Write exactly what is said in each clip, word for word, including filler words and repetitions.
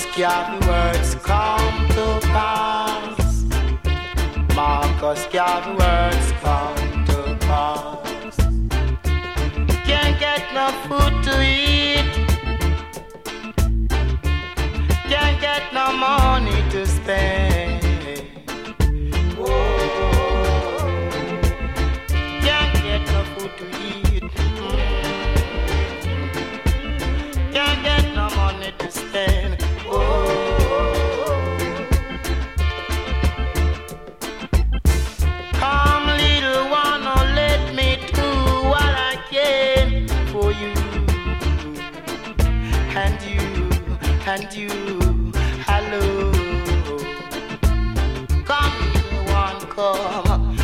Garvey words come to pass. Marcus Garvey words come to pass. Can't get no food to eat. Can't get no money to spend. Whoa. Can't get no food to eat. Can't get no money to spend. Come, little one, oh, let me do what I can for you, and you, and you, hello. Come, little one, come,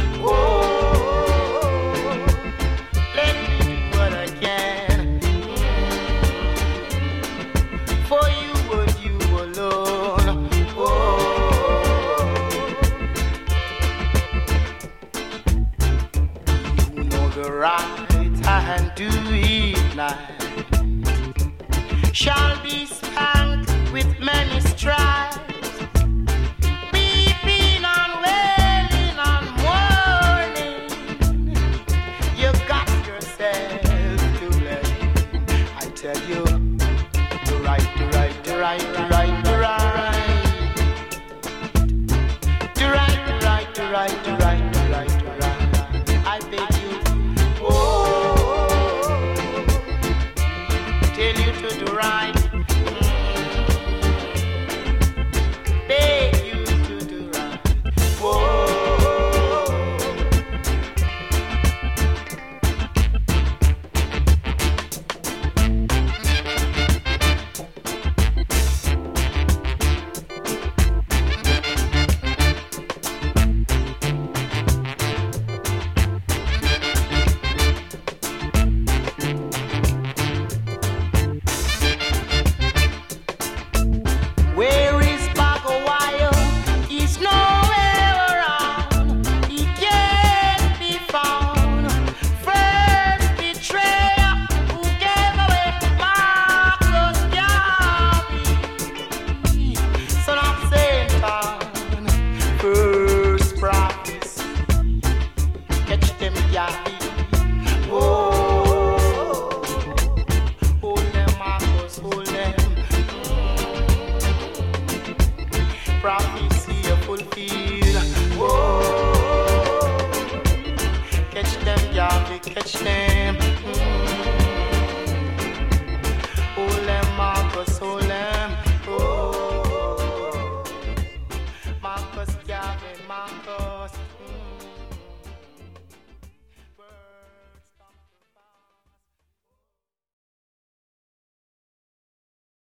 oh, let me do what I can for you and you alone. Oh, you know the right hand do it night shall be spanked with many stripes, weeping and wailing and mourning. You got yourself to blame. I tell you, the right, the right, the right, the right, the right, the right, the right, the right, the right, the right, the right. I beg you, oh, tell you to do right. Beg you to do right. Whoa. Where is Bagawayo? He's nowhere around. He can't be found. First betrayer who gave away Marcus Garvey, son of Satan. First prophecy, catch them Garvey. Oh, hold them Marcus, hold them. Prophecy a fulfilled. Whoa. Catch them, Garvey, catch them. Mm.